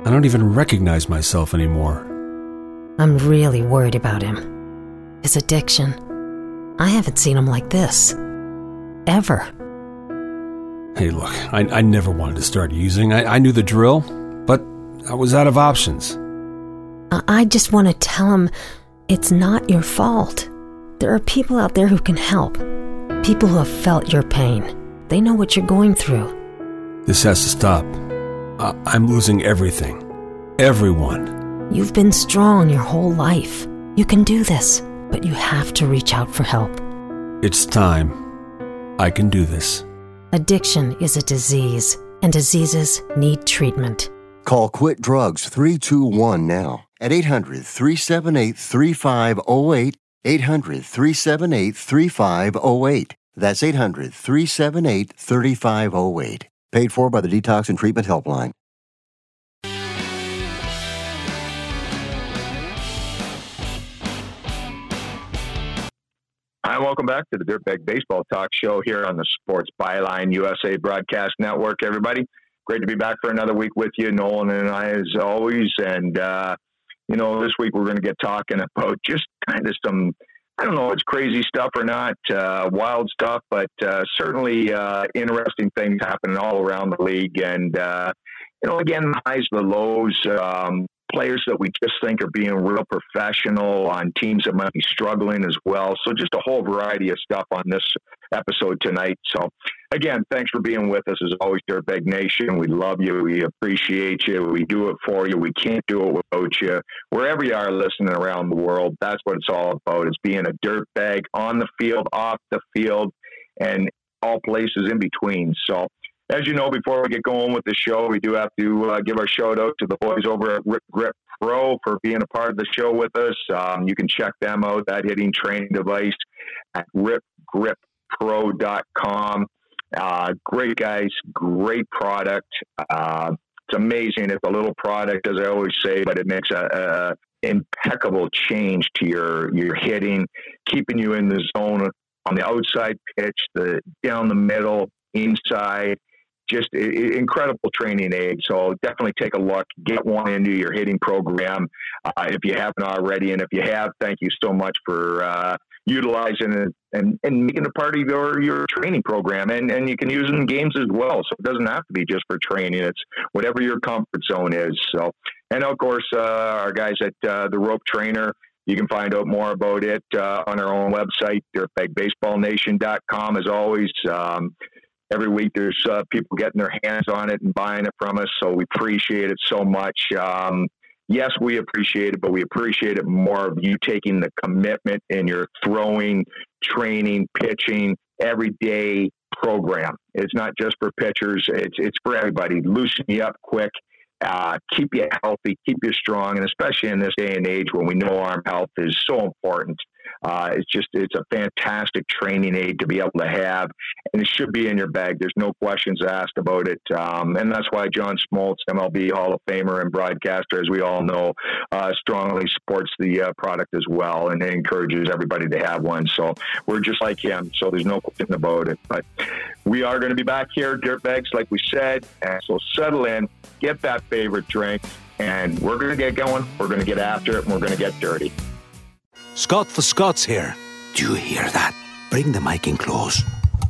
I don't even recognize myself anymore. I'm really worried about him. His addiction. I haven't seen him like this. Ever. Hey, look, I never wanted to start using. I knew the drill, but I was out of options. I just want to tell him it's not your fault. There are people out there who can help. People who have felt your pain. They know what you're going through. This has to stop. I'm losing everything. Everyone. You've been strong your whole life. You can do this, but you have to reach out for help. It's time. I can do this. Addiction is a disease, and diseases need treatment. Call Quit Drugs 321 now at 800-378-3508, 800-378-3508. That's 800-378-3508. Paid for by the Detox and Treatment Helpline. Hi, welcome back to the Dirtbag Baseball Talk Show here on the Sports Byline USA Broadcast Network, everybody. Great to be back for another week with you, Nolan and I, as always. And, this week we're going to get talking about just kind of some, I don't know if it's crazy stuff or not, wild stuff, but certainly interesting things happening all around the league. And, again, the highs, the lows, players that we just think are being real professional on teams that might be struggling as well. So just a whole variety of stuff on this episode tonight. So again, thanks for being with us as always, Dirtbag Nation. We love you. We appreciate you. We do it for you. We can't do it without you. Wherever you are listening around the world, that's what it's all about. It's being a dirtbag on the field, off the field, and all places in between. So as you know, before we get going with the show, we do have to give our shout out to the boys over at Rip Grip Pro for being a part of the show with us. You can check them out, that hitting training device, at ripgrippro.com. Great guys, great product. It's amazing. It's a little product, as I always say, but it makes a impeccable change to your hitting, keeping you in the zone on the outside pitch, down the middle, inside. Just incredible training aid. So definitely take a look, get one into your hitting program if you haven't already. And if you have, thank you so much for utilizing it and making it part of your training program. And you can use it in games as well. So it doesn't have to be just for training. It's whatever your comfort zone is. So, and of course, our guys at the Rope Trainer, you can find out more about it on our own website, dirtbagbaseballnation.com. As always, every week there's people getting their hands on it and buying it from us, so we appreciate it so much. Yes, we appreciate it, but we appreciate it more of you taking the commitment in your throwing, training, pitching, everyday program. It's not just for pitchers. It's for everybody. Loosen you up quick. Keep you healthy, keep you strong, and especially in this day and age when we know arm health is so important. It's a fantastic training aid to be able to have, and it should be in your bag. There's no questions asked about it. And that's why John Smoltz, MLB Hall of Famer and broadcaster, as we all know, strongly supports the product as well and encourages everybody to have one. So we're just like him. So there's no question about it. But we are going to be back here, Dirtbags, like we said. And so settle in, get that favorite drink, and we're going to get going. We're going to get after it, and we're going to get dirty. Scott for Scots here. Do you hear that? Bring the mic in close.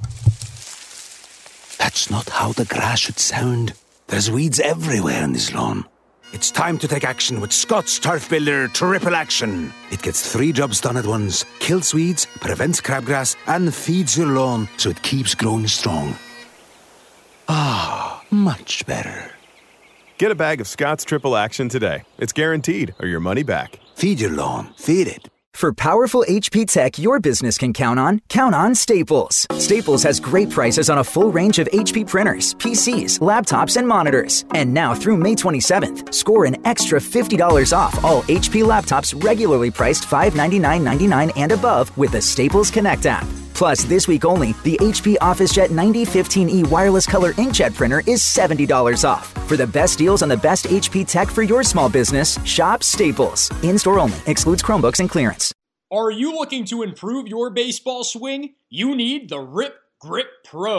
That's not how the grass should sound. There's weeds everywhere in this lawn. It's time to take action with Scott's Turf Builder Triple Action. It gets 3 jobs done at once. Kills weeds, prevents crabgrass, and feeds your lawn so it keeps growing strong. Ah, much better. Get a bag of Scott's Triple Action today. It's guaranteed, or your money back. Feed your lawn. Feed it. For powerful HP tech your business can count on Staples. Staples has great prices on a full range of HP printers, PCs, laptops, and monitors. And now through May 27th, score an extra $50 off all HP laptops regularly priced $599.99 and above with the Staples Connect app. Plus, this week only, the HP OfficeJet 9015E wireless color inkjet printer is $70 off. For the best deals on the best HP tech for your small business, shop Staples. In-store only. Excludes Chromebooks and clearance. Are you looking to improve your baseball swing? You need the Rip Grip Pro.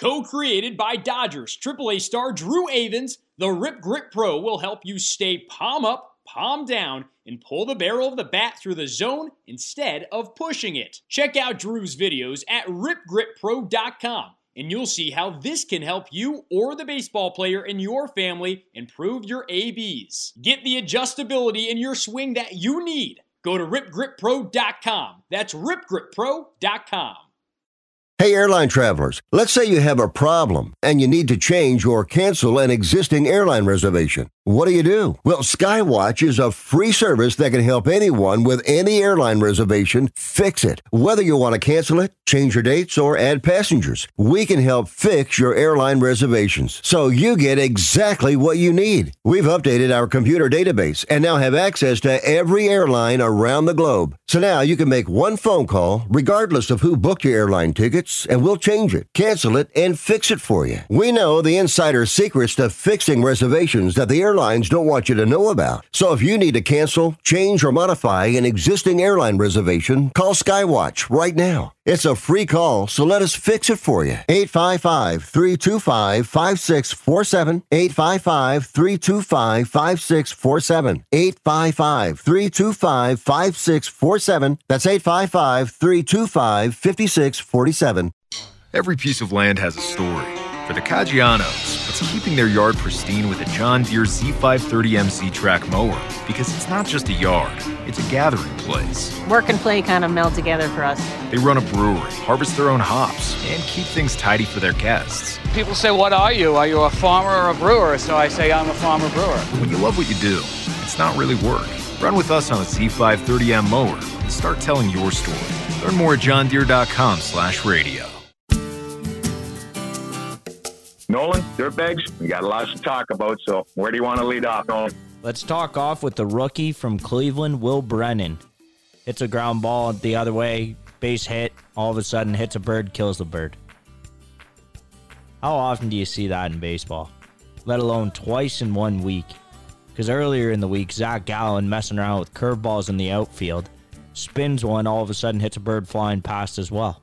Co-created by Dodgers AAA star Drew Avans, the Rip Grip Pro will help you stay palm up, palm down, and pull the barrel of the bat through the zone instead of pushing it. Check out Drew's videos at ripgrippro.com, and you'll see how this can help you or the baseball player in your family improve your ABs. Get the adjustability in your swing that you need. Go to ripgrippro.com. That's ripgrippro.com. Hey, airline travelers, let's say you have a problem and you need to change or cancel an existing airline reservation. What do? Well, Skywatch is a free service that can help anyone with any airline reservation fix it. Whether you want to cancel it, change your dates, or add passengers, we can help fix your airline reservations so you get exactly what you need. We've updated our computer database and now have access to every airline around the globe. So now you can make one phone call regardless of who booked your airline tickets, and we'll change it, cancel it, and fix it for you. We know the insider secrets to fixing reservations that the airlines don't want you to know about. So if you need to cancel, change, or modify an existing airline reservation, call Skywatch right now. It's a free call, so let us fix it for you. 855-325-5647. 855-325-5647. 855-325-5647. That's 855-325-5647. Every piece of land has a story. For the Caggianos, it's keeping their yard pristine with a John Deere Z530MC track mower, because it's not just a yard, it's a gathering place. Work and play kind of meld together for us. They run a brewery, harvest their own hops, and keep things tidy for their guests. People say, what are you? Are you a farmer or a brewer? So I say, I'm a farmer brewer. When you love what you do, it's not really work. Run with us on a Z530M mower and start telling your story. Learn more at johndeere.com/radio. Nolan, Dirtbags, we got lots to talk about, so where do you want to lead off, Nolan? Let's talk off with the rookie from Cleveland, Will Brennan. Hits a ground ball the other way, base hit, all of a sudden hits a bird, kills the bird. How often do you see that in baseball? Let alone twice in 1 week. Because earlier in the week, Zach Gallen messing around with curveballs in the outfield, spins one, all of a sudden hits a bird flying past as well.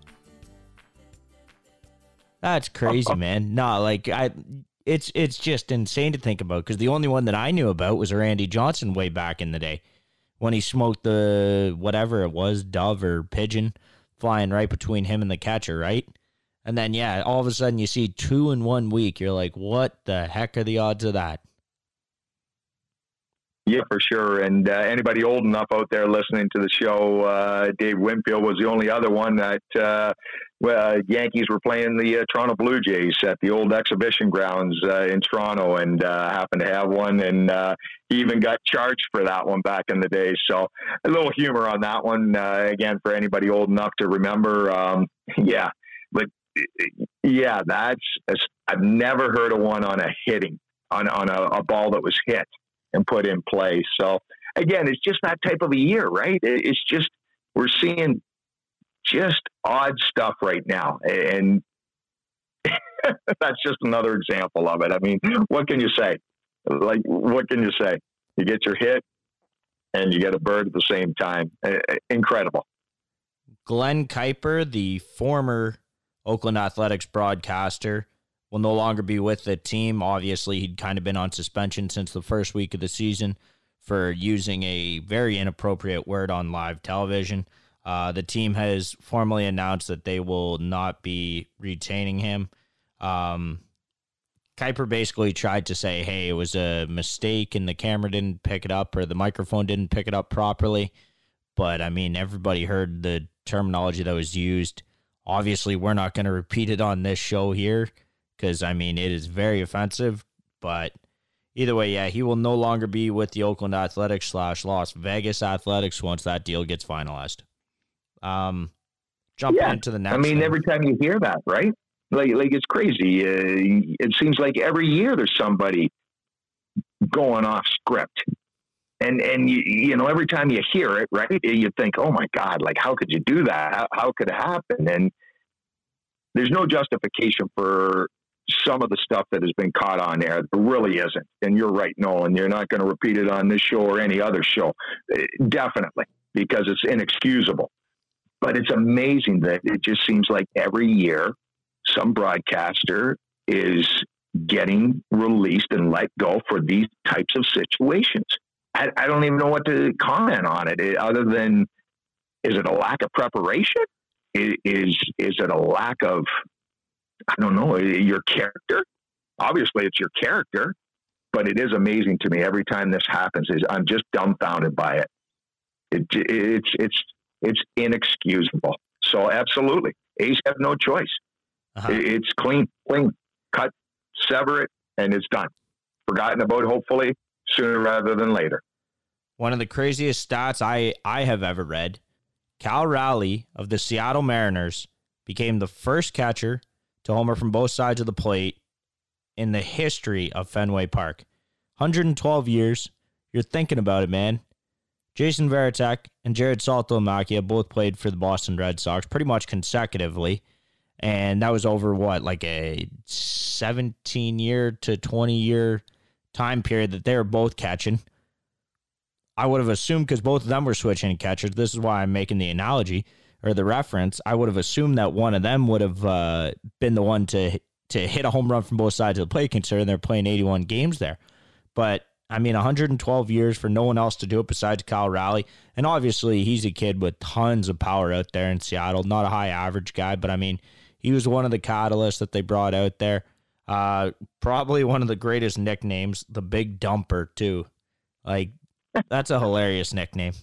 That's crazy, man. No, like it's just insane to think about, because the only one that I knew about was Randy Johnson way back in the day when he smoked the whatever it was, dove or pigeon, flying right between him and the catcher, right? And then, yeah, all of a sudden you see 2 in 1 week. You're like, what the heck are the odds of that? Yeah, for sure. And anybody old enough out there listening to the show, Dave Winfield was the only other one that Yankees were playing the Toronto Blue Jays at the old exhibition grounds in Toronto, and happened to have one, and he even got charged for that one back in the day. So a little humor on that one, again, for anybody old enough to remember. I've never heard of one on a hitting, on a ball that was hit and put in play. So again, it's just that type of a year, right? It's just, we're seeing just odd stuff right now. And that's just another example of it. I mean, what can you say? Like, what can you say? You get your hit and you get a bird at the same time. Incredible. Glenn Kuiper, the former Oakland Athletics broadcaster, will no longer be with the team. Obviously, he'd kind of been on suspension since the first week of the season for using a very inappropriate word on live television. The team has formally announced that they will not be retaining him. Kuiper basically tried to say, hey, it was a mistake and the camera didn't pick it up, or the microphone didn't pick it up properly. But, I mean, everybody heard the terminology that was used. Obviously, we're not going to repeat it on this show here, because, I mean, it is very offensive. But either way, yeah, he will no longer be with the Oakland Athletics / Las Vegas Athletics once that deal gets finalized. Jump into the next. I mean, one. Every time you hear that, right? Like it's crazy. It seems like every year there's somebody going off script. And you know, every time you hear it, right, you think, oh, my God, like, how could you do that? How could it happen? And there's no justification for some of the stuff that has been caught on air. There really isn't. And you're right, Nolan. You're not going to repeat it on this show or any other show. Definitely, because it's inexcusable. But it's amazing that it just seems like every year some broadcaster is getting released and let go for these types of situations. I don't even know what to comment on it other than, is it a lack of preparation? Is it a lack of, I don't know, your character? Obviously it's your character, but it is amazing to me every time this happens. I'm just dumbfounded by it. It's inexcusable. So absolutely, A's have no choice. It's clean, cut, sever it, and it's done. Forgotten about, hopefully, sooner rather than later. One of the craziest stats I have ever read, Cal Raleigh of the Seattle Mariners became the first catcher to homer from both sides of the plate in the history of Fenway Park. 112 years. You're thinking about it, man. Jason Varitek and Jared Saltalamacchia both played for the Boston Red Sox pretty much consecutively. And that was over like a 17-year to 20-year time period that they were both catching. I would have assumed, because both of them were switching catchers, this is why I'm making the analogy or the reference, I would have assumed that one of them would have been the one to hit a home run from both sides of the plate, considering they're playing 81 games there. But, 112 years for no one else to do it besides Cal Raleigh. And obviously, he's a kid with tons of power out there in Seattle. Not a high average guy, but, he was one of the catalysts that they brought out there. Probably one of the greatest nicknames, the Big Dumper, too. That's a hilarious nickname.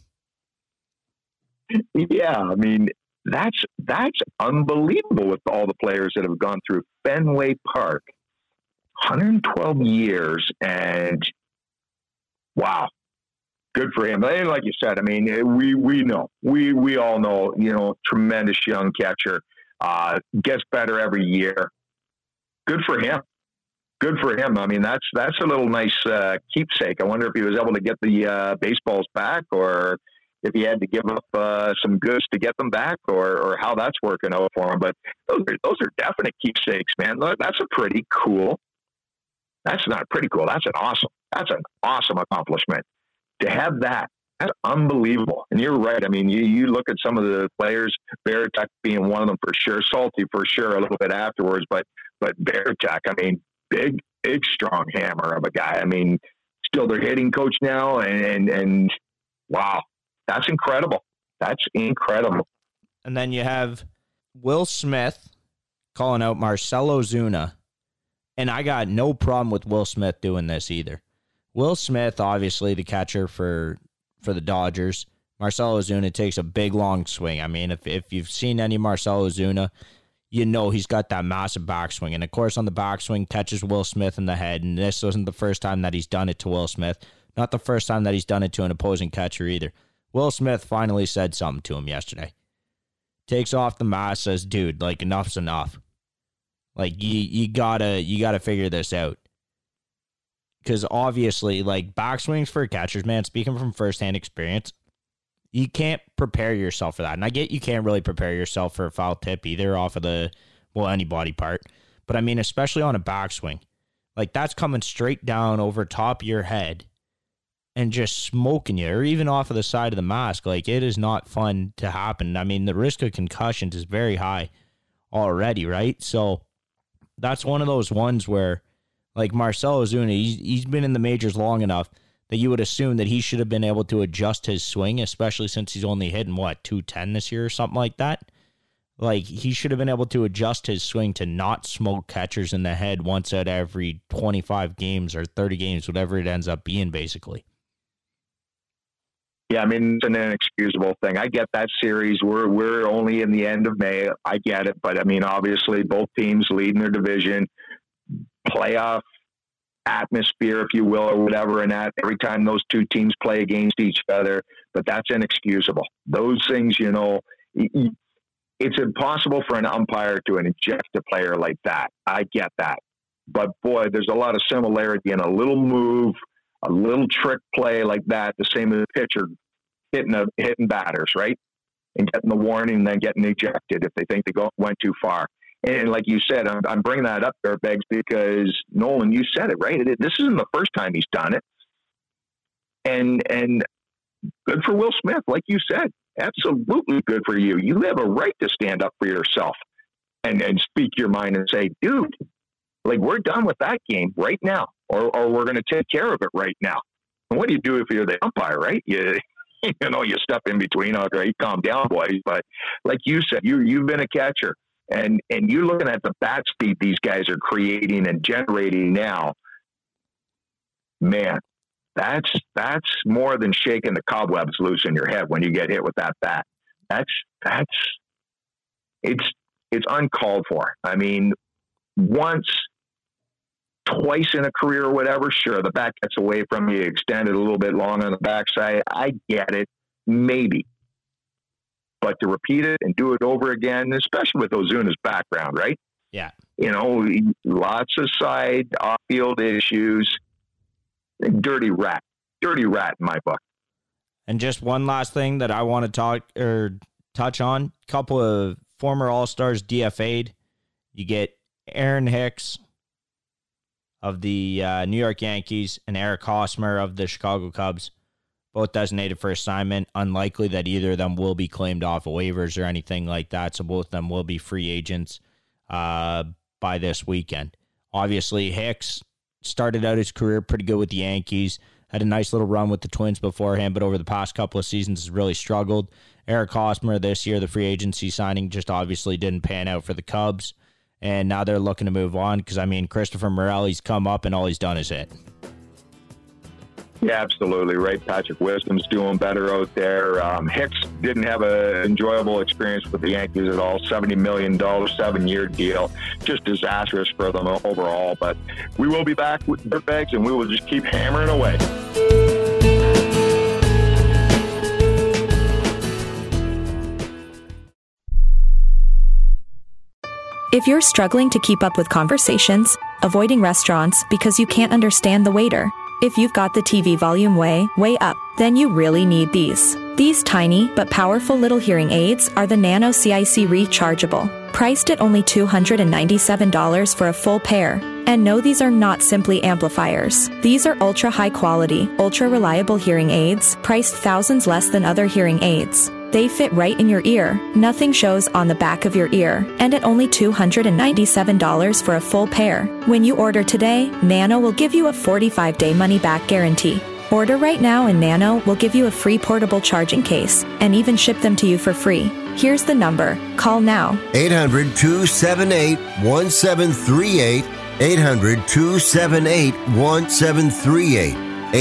Yeah, that's unbelievable with all the players that have gone through Fenway Park. 112 years, and wow, good for him. And like you said, we know, we all know, tremendous young catcher, gets better every year. Good for him. Good for him. That's a little nice keepsake. I wonder if he was able to get the baseballs back, or if he had to give up some goods to get them back, or how that's working out for him. But those are definite keepsakes, man. That's a pretty cool. That's not pretty cool. That's an awesome accomplishment. To have that, that's unbelievable. And you're right. You look at some of the players, Varitek being one of them for sure, Salty for sure a little bit afterwards, but Varitek, big, strong hammer of a guy. Still their hitting coach now, and wow, that's incredible. That's incredible. And then you have Will Smith calling out Marcell Ozuna. And I got no problem with Will Smith doing this either. Will Smith, obviously the catcher for the Dodgers. Marcell Ozuna takes a big, long swing. If you've seen any Marcell Ozuna, you know he's got that massive backswing. And, of course, on the backswing, catches Will Smith in the head. And this wasn't the first time that he's done it to Will Smith. Not the first time that he's done it to an opposing catcher either. Will Smith finally said something to him yesterday. Takes off the mask, says, dude, enough's enough. You gotta figure this out. Because obviously, backswings for catchers, man, speaking from firsthand experience, you can't prepare yourself for that. And I get you can't really prepare yourself for a foul tip either off of any body part. But especially on a backswing, that's coming straight down over top of your head and just smoking you, or even off of the side of the mask. It is not fun to happen. The risk of concussions is very high already, right? So that's one of those ones where, Marcell Ozuna, he's been in the majors long enough that you would assume that he should have been able to adjust his swing, especially since he's only hitting, 210 this year or something like that? He should have been able to adjust his swing to not smoke catchers in the head once out every 25 games or 30 games, whatever it ends up being, basically. Yeah, it's an inexcusable thing. I get that series. We're only in the end of May. I get it. But, obviously, both teams leading their division, playoff atmosphere, if you will, or whatever, and that every time those two teams play against each other. But that's inexcusable. Those things, it's impossible for an umpire to inject a player like that. I get that. But, boy, there's a lot of similarity in a little move, a little trick play like that, the same as a pitcher hitting batters, right? And getting the warning and then getting ejected if they think they went too far. And like you said, I'm bringing that up there, Beggs, because Nolan, you said it, right? This isn't the first time he's done it. And good for Will Smith, like you said. Absolutely good for you. You have a right to stand up for yourself. and speak your mind and say, dude, like, we're done with that game right now, or we're going to take care of it right now. And what do you do if you're the umpire, right? You step in between. Okay, calm down, boys. But like you said, you've been a catcher, and you're looking at the bat speed these guys are creating and generating now. Man, that's more than shaking the cobwebs loose in your head when you get hit with that bat. It's uncalled for. I mean, once, twice in a career or whatever, sure, the bat gets away from you, extend it a little bit long on the backside. I get it, maybe. But to repeat it and do it over again, especially with Ozuna's background, right? Yeah. Lots of side off-field issues. Dirty rat in my book. And just one last thing that I want to touch on. A couple of former All-Stars DFA'd. You get Aaron Hicks of the New York Yankees and Eric Hosmer of the Chicago Cubs, both designated for assignment. Unlikely that either of them will be claimed off of waivers or anything like that, so both of them will be free agents by this weekend. Obviously, Hicks started out his career pretty good with the Yankees, had a nice little run with the Twins beforehand, but over the past couple of seasons has really struggled. Eric Hosmer this year, the free agency signing, just obviously didn't pan out for the Cubs. And now they're looking to move on because, Christopher Morelli's come up and all he's done is hit. Yeah, absolutely right. Patrick Wisdom's doing better out there. Hicks didn't have an enjoyable experience with the Yankees at all. $70 million, 7-year deal. Just disastrous for them overall. But we will be back with Dirtbags, and we will just keep hammering away. If you're struggling to keep up with conversations, avoiding restaurants because you can't understand the waiter, if you've got the TV volume way up, then you really need these. These tiny but powerful little hearing aids are the Nano CIC Rechargeable, priced at only $297 for a full pair. And no, these are not simply amplifiers. These are ultra high quality, ultra reliable hearing aids, priced thousands less than other hearing aids. They fit right in your ear, nothing shows on the back of your ear, and at only $297 for a full pair. When you order today, Nano will give you a 45-day money-back guarantee. Order right now and Nano will give you a free portable charging case and even ship them to you for free. Here's the number. Call now. 800-278-1738. 800-278-1738.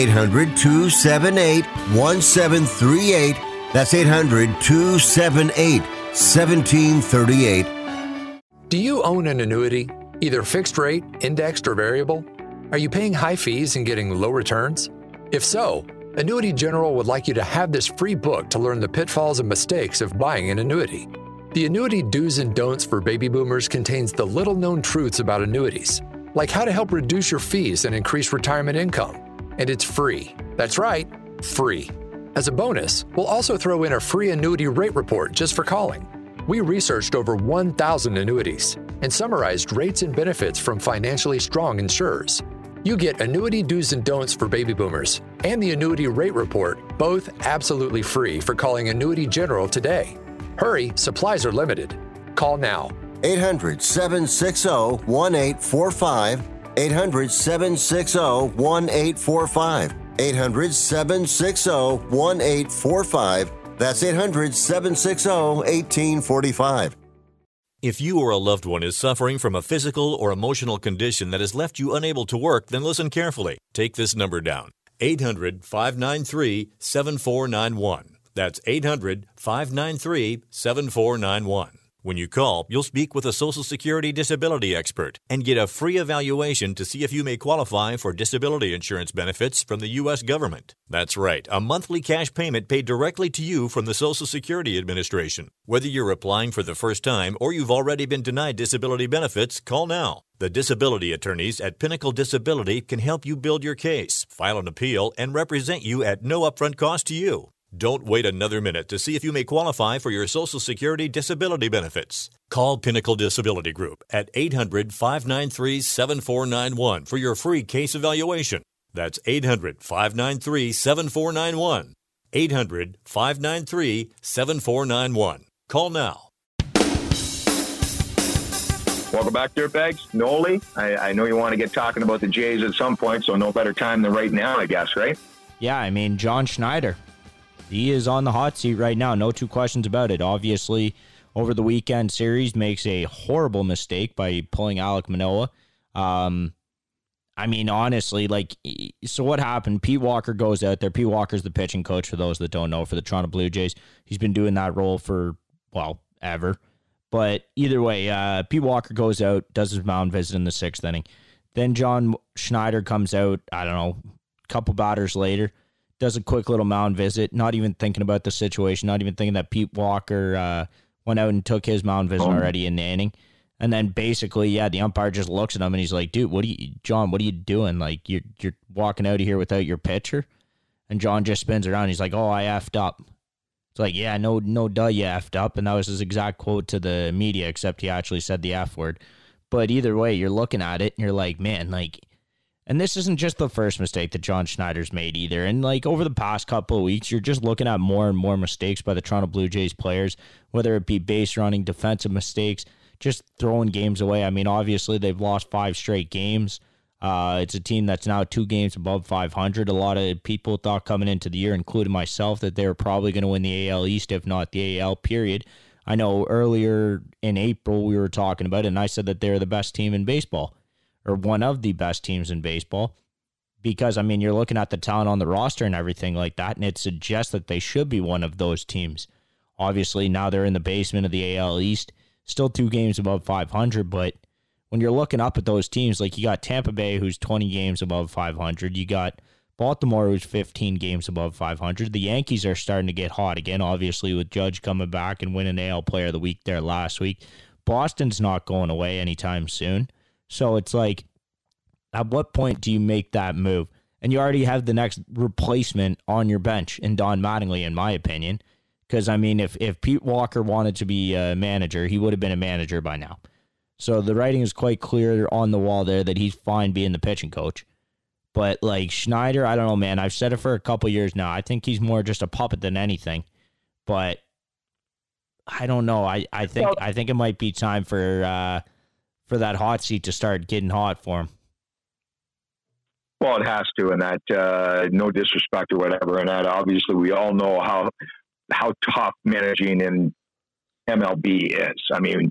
800-278-1738. That's 800-278-1738. Do you own an annuity, either fixed rate, indexed, or variable? Are you paying high fees and getting low returns? If so, Annuity General would like you to have this free book to learn the pitfalls and mistakes of buying an annuity. The Annuity Do's and Don'ts for Baby Boomers contains the little-known truths about annuities, like how to help reduce your fees and increase retirement income. And it's free. That's right, free. As a bonus, we'll also throw in a free annuity rate report just for calling. We researched over 1,000 annuities and summarized rates and benefits from financially strong insurers. You get Annuity Do's and Don'ts for Baby Boomers and the Annuity Rate Report, both absolutely free for calling Annuity General today. Hurry, supplies are limited. Call now. 800-760-1845. 800-760-1845. 800-760-1845. That's 800-760-1845. If you or a loved one is suffering from a physical or emotional condition that has left you unable to work, then listen carefully. Take this number down. 800-593-7491. That's 800-593-7491. When you call, you'll speak with a Social Security disability expert and get a free evaluation to see if you may qualify for disability insurance benefits from the U.S. government. That's right, a monthly cash payment paid directly to you from the Social Security Administration. Whether you're applying for the first time or you've already been denied disability benefits, call now. The disability attorneys at Pinnacle Disability can help you build your case, file an appeal, and represent you at no upfront cost to you. Don't wait another minute to see if you may qualify for your Social Security disability benefits. Call Pinnacle Disability Group at 800-593-7491 for your free case evaluation. That's 800-593-7491. 800-593-7491. Call now. Welcome back, Dirtbags. Noli, I know you want to get talking about the Jays at some point, so no better time than right now, I guess, right? Yeah, I mean, John Schneider, he is on the hot seat right now. No two questions about it. Obviously, over the weekend series, makes a horrible mistake by pulling Alek Manoah. I mean, honestly, so what happened? Pete Walker goes out there. Pete Walker's the pitching coach, for those that don't know, for the Toronto Blue Jays. He's been doing that role for, ever. But either way, Pete Walker goes out, does his mound visit in the 6th inning. Then John Schneider comes out, I don't know, a couple batters later, does a quick little mound visit, not even thinking about the situation, not even thinking that Pete Walker went out and took his mound visit already in the inning. And then basically, the umpire just looks at him and he's like, dude, John, what are you doing? Like, you're walking out of here without your pitcher? And John just spins around. He's like, oh, I effed up. It's like, yeah, no, duh, you effed up. And that was his exact quote to the media, except he actually said the F word. But either way, you're looking at it and you're like, man, and this isn't just the first mistake that John Schneider's made either. And over the past couple of weeks, you're just looking at more and more mistakes by the Toronto Blue Jays players, whether it be base running, defensive mistakes, just throwing games away. I mean, obviously, they've lost 5 straight games. It's a team that's now 2 games above 500. A lot of people thought coming into the year, including myself, that they were probably going to win the AL East, if not the AL, period. I know earlier in April we were talking about it, and I said that they're the best team in baseball, or one of the best teams in baseball, because, I mean, you're looking at the talent on the roster and everything like that, and it suggests that they should be one of those teams. Obviously, now they're in the basement of the AL East, still 2 games above 500, but when you're looking up at those teams, you got Tampa Bay, who's 20 games above 500. You got Baltimore, who's 15 games above 500. The Yankees are starting to get hot again, obviously, with Judge coming back and winning AL Player of the Week there last week. Boston's not going away anytime soon. So it's like, at what point do you make that move? And you already have the next replacement on your bench in Don Mattingly, in my opinion. Because, I mean, if Pete Walker wanted to be a manager, he would have been a manager by now. So the writing is quite clear on the wall there that he's fine being the pitching coach. But, Schneider, I don't know, man. I've said it for a couple years now. I think he's more just a puppet than anything. But I don't know. I think it might be time for that hot seat to start getting hot for him. Well, it has to, and that no disrespect or whatever, and that obviously we all know how tough managing in MLB is. I mean,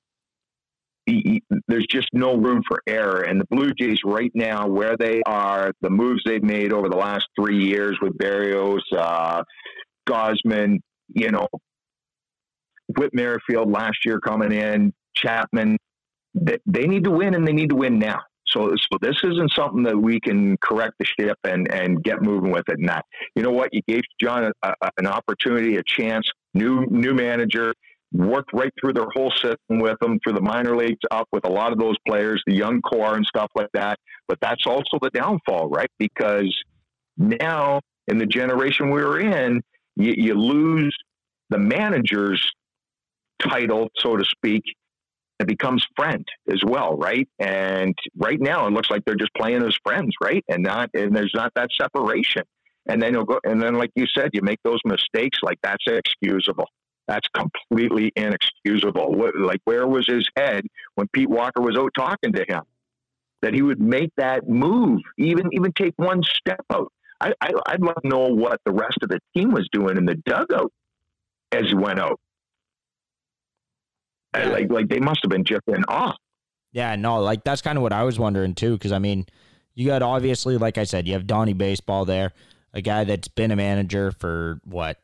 there's just no room for error. And the Blue Jays right now, where they are, the moves they've made over the last 3 years with Berrios, Gausman, Whit Merrifield last year coming in, Chapman, they need to win, and they need to win now. So this isn't something that we can correct the ship and get moving with it. And that, you know what, you gave John an opportunity, a chance, new manager, worked right through their whole system with them, through the minor leagues up with a lot of those players, the young core and stuff like that. But that's also the downfall, right? Because now in the generation we were in, you lose the manager's title, so to speak. It becomes friend as well, right? And right now it looks like they're just playing as friends, right? And there's not that separation. And then like you said, you make those mistakes, that's inexcusable. That's completely inexcusable. Where was his head when Pete Walker was out talking to him? That he would make that move, even take one step out. I'd love to know what the rest of the team was doing in the dugout as he went out. Yeah. They must have been just in awe. Yeah, no, that's kind of what I was wondering too. Because I mean, you got obviously, like I said, you have Donnie Baseball there, a guy that's been a manager for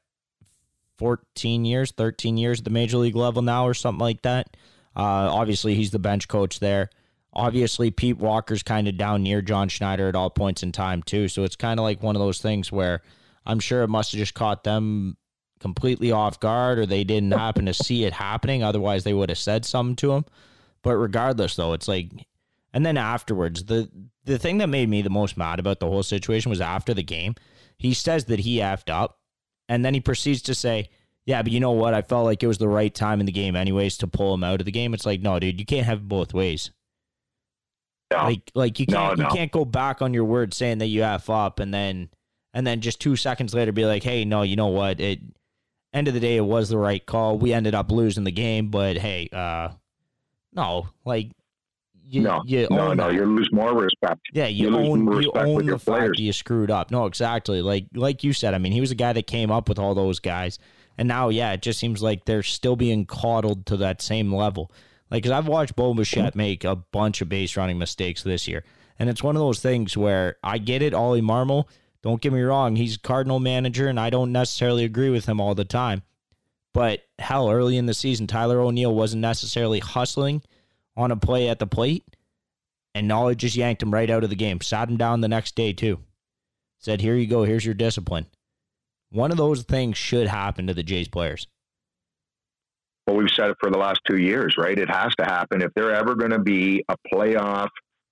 13 years at the major league level now or something like that. Obviously, he's the bench coach there. Obviously, Pete Walker's kind of down near John Schneider at all points in time, too. So it's kind of like one of those things where I'm sure it must have just caught them completely off guard, or they didn't happen to see it happening. Otherwise, they would have said something to him. But regardless, though, it's and then afterwards, the thing that made me the most mad about the whole situation was after the game, he says that he effed up. And then he proceeds to say, yeah, but you know what? I felt like it was the right time in the game anyways to pull him out of the game. It's like, no, dude, you can't have it both ways. No. You can't go back on your word saying that you F up and then just 2 seconds later be like, hey, no, you know what? End of the day, it was the right call. We ended up losing the game, but hey, No, like you lose more respect. Yeah, you own the fact that you screwed up. No, exactly. Like you said, I mean, he was a guy that came up with all those guys, and now, yeah, it just seems like they're still being coddled to that same level. Like, because I've watched Bo Bichette make a bunch of base running mistakes this year, and it's one of those things where I get it, Ollie Marmol. Don't get me wrong, he's Cardinal manager, and I don't necessarily agree with him all the time. But hell, early in the season, Tyler O'Neill wasn't necessarily hustling on a play at the plate, and Nolly just yanked him right out of the game. Sat him down the next day, too. Said, here you go, here's your discipline. One of those things should happen to the Jays players. Well, we've said it for the last 2 years, right? It has to happen. If they're ever going to be a playoff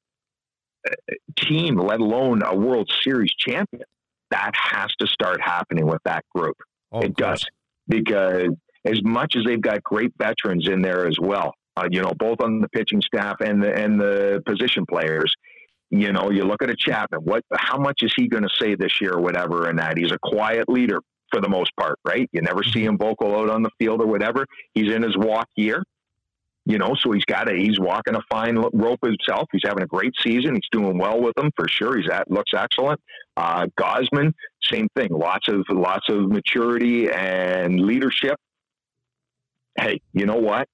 team, let alone a World Series champion, that has to start happening with that group. It does. Because as much as they've got great veterans in there as well, both on the pitching staff and the position players, you look at a Chapman, how much is he going to say this year or whatever, and that he's a quiet leader for the most part, right? You never see him vocal out on the field or whatever. He's in his walk year, so he's walking a fine rope himself. He's having a great season. He's doing well with them for sure. Looks excellent. Gausman, same thing. Lots of maturity and leadership. Hey, you know what?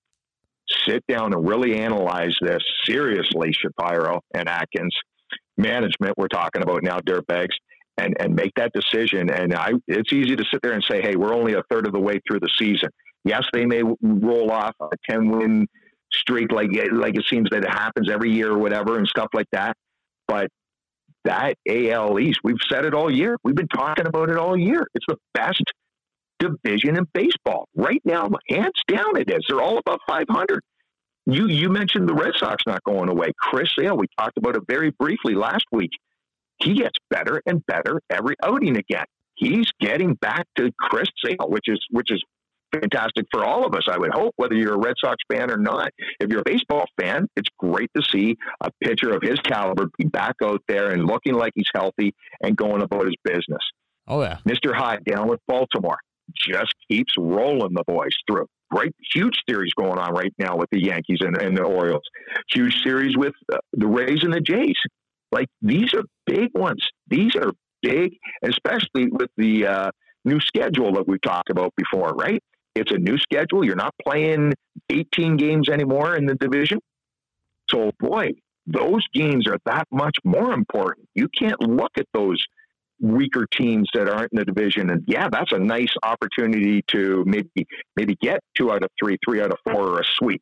Sit down and really analyze this seriously, Shapiro and Atkins. Management, we're talking about now, dirtbags, and make that decision. And it's easy to sit there and say, hey, we're only a third of the way through the season. Yes, they may roll off a 10-win streak like it seems that it happens every year or whatever and stuff like that. But that AL East, we've said it all year. We've been talking about it all year. It's the best division in baseball. Right now, hands down it is. They're all above 500. You mentioned the Red Sox not going away. Chris Sale, we talked about it very briefly last week. He gets better and better every outing again. He's getting back to Chris Sale, which is fantastic for all of us, I would hope, whether you're a Red Sox fan or not. If you're a baseball fan, it's great to see a pitcher of his caliber be back out there and looking like he's healthy and going about his business. Oh, yeah. Mr. Hyde down with Baltimore just keeps rolling the boys through. Great, huge series going on right now with the Yankees and the Orioles. Huge series with the Rays and the Jays. Like, these are big ones. These are big, especially with the new schedule that we've talked about before, right? It's a new schedule. You're not playing 18 games anymore in the division. So, boy, those games are that much more important. You can't look at those weaker teams that aren't in the division. And, yeah, that's a nice opportunity to maybe get 2 out of 3, 3 out of 4, or a sweep.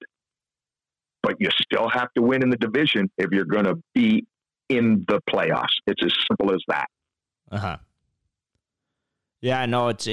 But you still have to win in the division if you're going to be in the playoffs. It's as simple as that. Uh-huh. Yeah, no, it's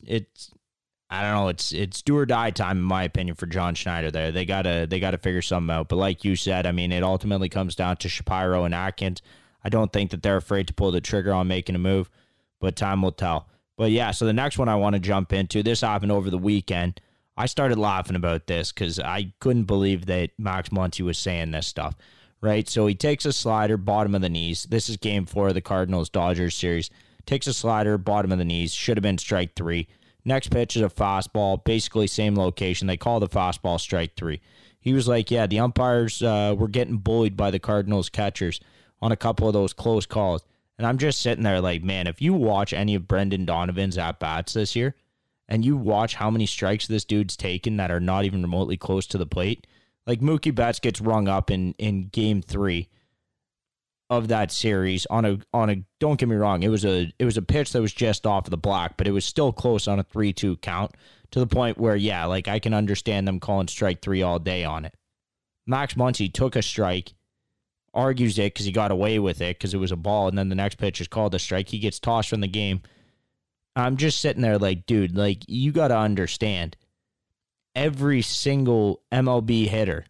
I don't know, it's do or die time in my opinion for John Schneider there. They gotta figure something out. But like you said, I mean, it ultimately comes down to Shapiro and Atkins. I don't think that they're afraid to pull the trigger on making a move, but time will tell. But yeah, so the next one I want to jump into, this happened over the weekend. I started laughing about this because I couldn't believe that Max Muncy was saying this stuff, right? So he takes a slider, bottom of the knees. This is game 4 of the Cardinals-Dodgers series. Takes a slider, bottom of the knees. Should have been strike 3. Next pitch is a fastball, basically same location. They call the fastball strike 3. He was like, yeah, the umpires were getting bullied by the Cardinals catchers on a couple of those close calls. And I'm just sitting there like, man, if you watch any of Brendan Donovan's at-bats this year, and you watch how many strikes this dude's taken that are not even remotely close to the plate, like Mookie Betts gets rung up in game 3 of that series on a don't get me wrong, it was a pitch that was just off of the block, but it was still close on a 3-2 count to the point where, yeah, like I can understand them calling strike 3 all day on it. Max Muncy took a strike, argues it because he got away with it because it was a ball, and then the next pitch is called a strike. He gets tossed from the game. I'm just sitting there like, dude, like you got to understand every single MLB hitter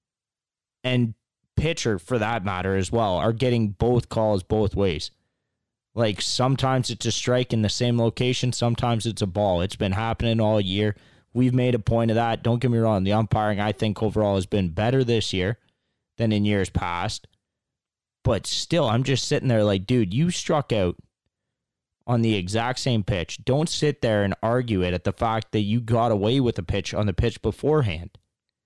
and pitcher for that matter as well are getting both calls both ways. Like sometimes it's a strike in the same location, sometimes it's a ball. It's been happening all year. We've made a point of that. Don't get me wrong, the umpiring I think overall has been better this year than in years past. But still, I'm just sitting there like, dude, you struck out on the exact same pitch. Don't sit there and argue it at the fact that you got away with the pitch on the pitch beforehand.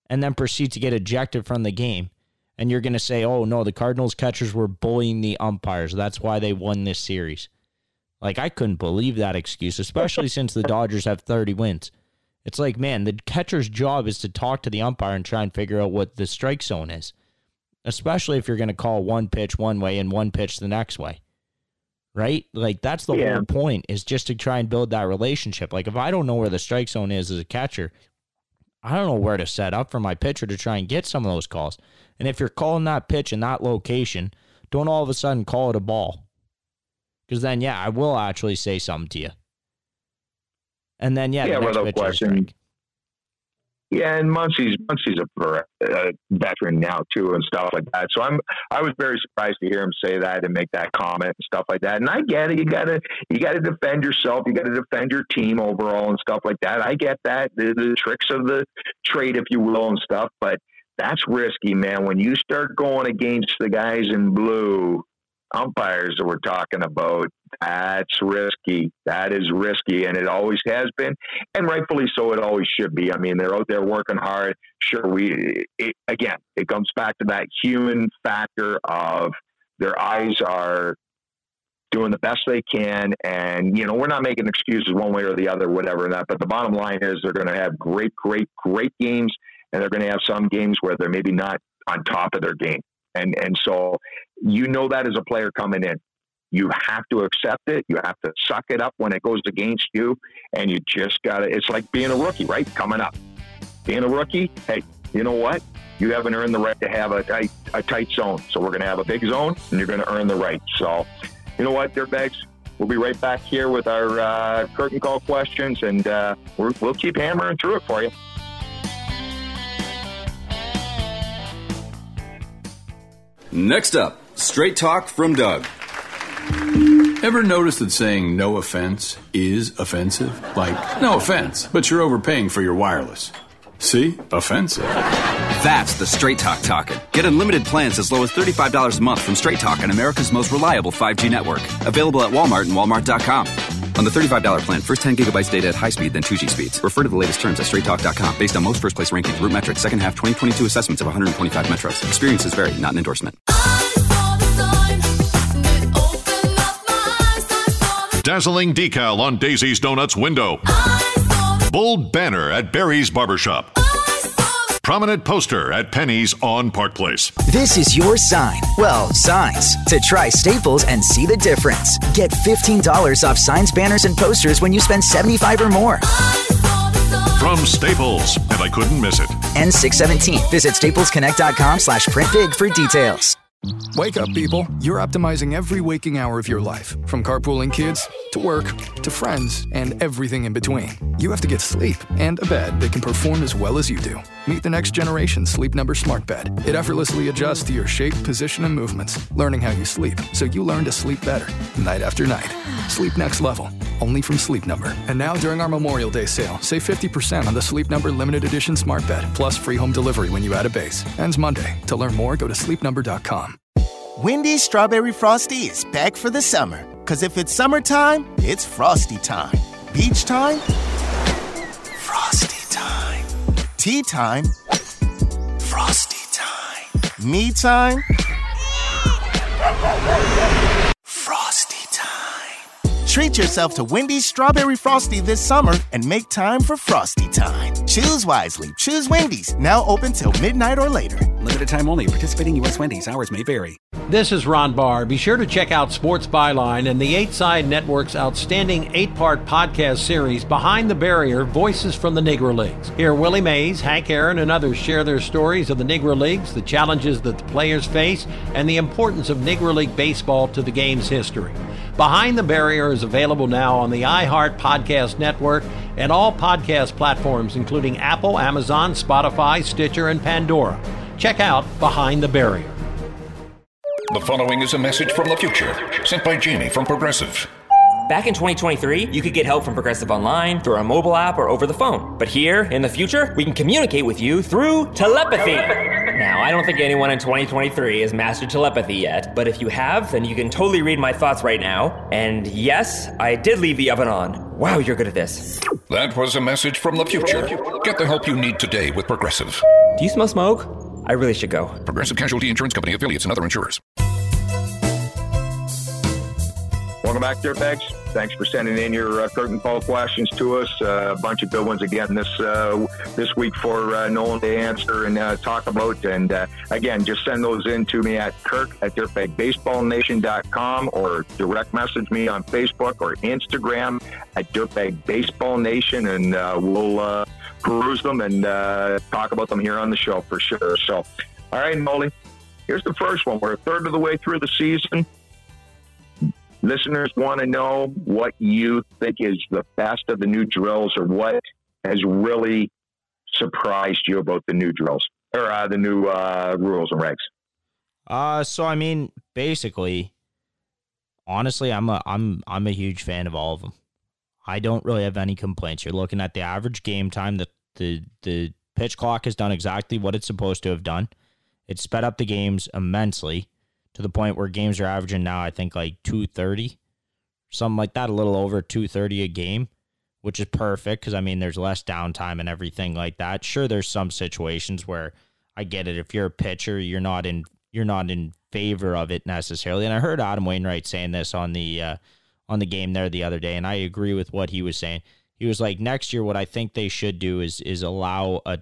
and then proceed to get ejected from the game. And you're going to say, oh, no, the Cardinals catchers were bullying the umpires. That's why they won this series. Like, I couldn't believe that excuse, especially since the Dodgers have 30 wins. It's like, man, the catcher's job is to talk to the umpire and try and figure out what the strike zone is, especially if you're going to call one pitch one way and one pitch the next way, right? Like, that's the whole point, is just to try and build that relationship. Like, if I don't know where the strike zone is as a catcher, I don't know where to set up for my pitcher to try and get some of those calls. And if you're calling that pitch in that location, don't all of a sudden call it a ball. Because then, yeah, I will actually say something to you. And then, the next pitch is strike. Yeah, and Muncy's a veteran now too, and stuff like that. So I was very surprised to hear him say that and make that comment and stuff like that. And I get it. You gotta defend yourself. You gotta defend your team overall and stuff like that. I get that, the tricks of the trade, if you will, and stuff. But that's risky, man. When you start going against the guys in blue umpires that we're talking about, that's risky. That is risky, and it always has been, and rightfully so. It always should be. I mean, they're out there working hard. Sure, it comes back to that human factor of their eyes are doing the best they can, and we're not making excuses one way or the other, whatever and that. But the bottom line is they're going to have great games, and they're going to have some games where they're maybe not on top of their game. And so that as a player coming in, you have to accept it. You have to suck it up when it goes against you, and you just got to – it's like being a rookie, right, coming up. Being a rookie, hey, you know what? You haven't earned the right to have a tight zone. So we're going to have a big zone, and you're going to earn the right. So you know what, Dirtbags? We'll be right back here with our curtain call questions, and we'll keep hammering through it for you. Next up, Straight Talk from Doug. Ever notice that saying no offense is offensive? Like, no offense, but you're overpaying for your wireless. See? Offensive. That's the Straight Talk talking. Get unlimited plans as low as $35 a month from Straight Talk on America's most reliable 5G network. Available at Walmart and Walmart.com. On the $35 plan, first 10 gigabytes data at high speed, then 2G speeds. Refer to the latest terms at straighttalk.com. Based on most first place rankings, root metrics, second half 2022 assessments of 125 metros. Experiences vary, not an endorsement. Dazzling decal on Daisy's Donuts window. Bold banner at Barry's Barbershop. Prominent poster at Penny's on Park Place. This is your sign. Well, signs. To try Staples and see the difference. Get $15 off signs, banners, and posters when you spend $75 or more. From Staples, and I couldn't miss it. N617. Visit staplesconnect.com/printbig for details. Wake up, people. You're optimizing every waking hour of your life, from carpooling kids to work to friends and everything in between. You have to get sleep and a bed that can perform as well as you do. Meet the next generation Sleep Number Smart Bed. It effortlessly adjusts to your shape, position, and movements, learning how you sleep, so you learn to sleep better, night after night. Sleep next level, only from Sleep Number. And now during our Memorial Day sale, save 50% on the Sleep Number Limited Edition Smart Bed, plus free home delivery when you add a base. Ends Monday. To learn more, go to sleepnumber.com. Wendy's Strawberry Frosty is back for the summer. Because if it's summertime, it's Frosty time. Beach time? Frosty time. Tea time? Frosty time. Me time? Frosty time. Treat yourself to Wendy's Strawberry Frosty this summer and make time for Frosty time. Choose wisely. Choose Wendy's. Now open till midnight or later. Limited time only. Participating U.S. Wendy's. Hours may vary. This is Ron Barr. Be sure to check out Sports Byline and the 8-Side Network's outstanding 8-part podcast series, Behind the Barrier, Voices from the Negro Leagues. Hear Willie Mays, Hank Aaron, and others share their stories of the Negro Leagues, the challenges that the players face, and the importance of Negro League baseball to the game's history. Behind the Barrier is available now on the iHeart Podcast Network and all podcast platforms, including Apple, Amazon, Spotify, Stitcher, and Pandora. Check out Behind the Barrier. The following is a message from the future, sent by Jamie from Progressive. Back in 2023, you could get help from Progressive online, through our mobile app, or over the phone. But here, in the future, we can communicate with you through telepathy. Now, I don't think anyone in 2023 has mastered telepathy yet, but if you have, then you can totally read my thoughts right now. And yes, I did leave the oven on. Wow, you're good at this. That was a message from the future. Get the help you need today with Progressive. Do you smell smoke? I really should go. Progressive Casualty Insurance Company, affiliates, and other insurers. Welcome back, Dirtbags. Thanks for sending in your curtain call questions to us. A bunch of good ones again this week for Nolan to answer and talk about. And again, just send those in to me at Kirk@DirtbagBaseballNation.com or direct message me on Facebook or Instagram at DirtbagBaseballNation, and we'll peruse them and talk about them here on the show for sure. So, all right, Molly, here's the first one. We're a third of the way through the season. Listeners want to know what you think is the best of the new drills, or what has really surprised you about the new drills, or the new rules and regs. So I mean, basically, honestly, I'm a huge fan of all of them. I don't really have any complaints. You're looking at the average game time. The pitch clock has done exactly what it's supposed to have done. It's sped up the games immensely, to the point where games are averaging now, I think, like 230, something like that, a little over 230 a game, which is perfect because, I mean, there's less downtime and everything like that. Sure, there's some situations where I get it. If you're a pitcher, you're not in favor of it necessarily. And I heard Adam Wainwright saying this on the game there the other day, and I agree with what he was saying. He was like, next year, what I think they should do is allow a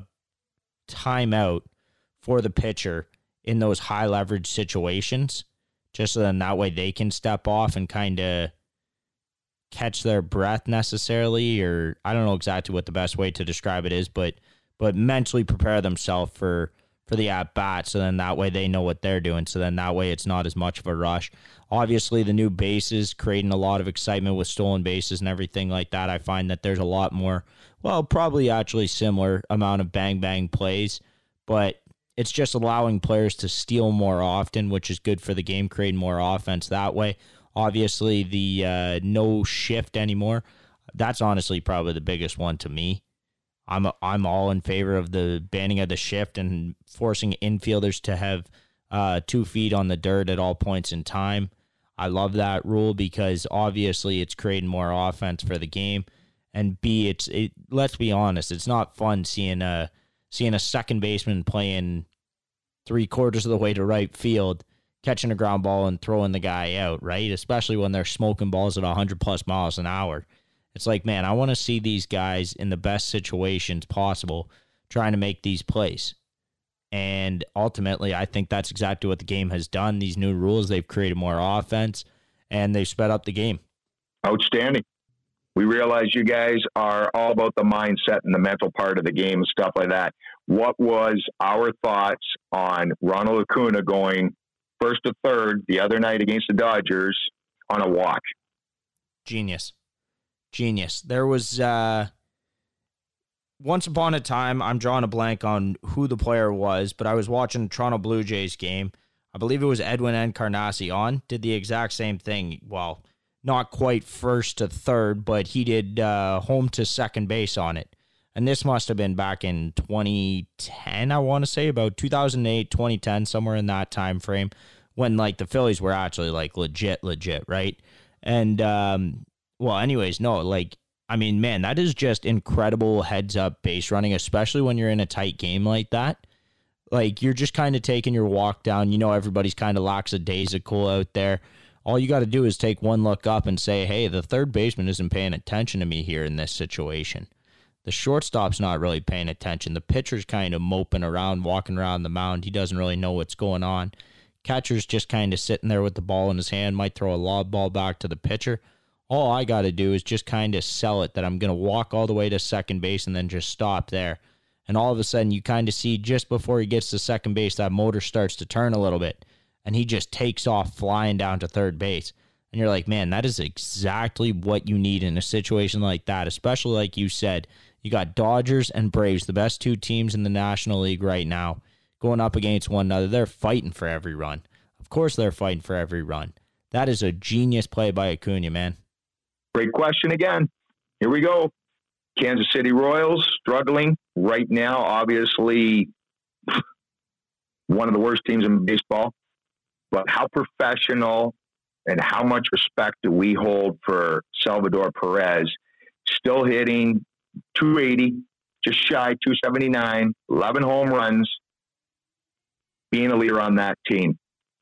timeout for the pitcher in those high leverage situations, just so then that way they can step off and kind of catch their breath necessarily, or I don't know exactly what the best way to describe it is, but mentally prepare themselves for the at-bat, so then that way they know what they're doing, so then that way it's not as much of a rush. Obviously, the new bases creating a lot of excitement with stolen bases and everything like that. I find that there's a lot more, well, probably actually similar amount of bang-bang plays, but it's just allowing players to steal more often, which is good for the game, creating more offense that way. Obviously, the no shift anymore, that's honestly probably the biggest one to me. I'm all in favor of the banning of the shift and forcing infielders to have 2 feet on the dirt at all points in time. I love that rule because obviously it's creating more offense for the game. And B, let's be honest, it's not fun seeing a second baseman playing 3/4 of the way to right field, catching a ground ball and throwing the guy out, right? Especially when they're smoking balls at 100+ miles an hour. It's like, man, I want to see these guys in the best situations possible trying to make these plays. And ultimately, I think that's exactly what the game has done. These new rules, they've created more offense, and they've sped up the game. Outstanding. We realize you guys are all about the mindset and the mental part of the game and stuff like that. What was our thoughts on Ronald Acuna going first to third the other night against the Dodgers on a walk? Genius. There was, once upon a time, I'm drawing a blank on who the player was, but I was watching a Toronto Blue Jays game. I believe it was Edwin Encarnacion, did the exact same thing. Well, not quite first to third, but he did home to second base on it. And this must have been back in 2010, I want to say, about 2008, 2010, somewhere in that time frame, when like the Phillies were actually like legit, right? And well, anyways, no, like, I mean, man, that is just incredible heads-up base running, especially when you're in a tight game like that. Like, you're just kind of taking your walk down. You know, everybody's kind of lackadaisical out there. All you got to do is take one look up and say, hey, the third baseman isn't paying attention to me here in this situation. The shortstop's not really paying attention. The pitcher's kind of moping around, walking around the mound. He doesn't really know what's going on. Catcher's just kind of sitting there with the ball in his hand, might throw a lob ball back to the pitcher. All I got to do is just kind of sell it that I'm going to walk all the way to second base and then just stop there. And all of a sudden, you kind of see just before he gets to second base, that motor starts to turn a little bit. And he just takes off flying down to third base. And you're like, man, that is exactly what you need in a situation like that. Especially like you said, you got Dodgers and Braves, the best two teams in the National League right now, going up against one another. They're fighting for every run. Of course they're fighting for every run. That is a genius play by Acuna, man. Great question again. Here we go. Kansas City Royals struggling right now. Obviously, one of the worst teams in baseball. But how professional and how much respect do we hold for Salvador Perez? Still hitting 280, just shy 279, 11 home runs, being a leader on that team.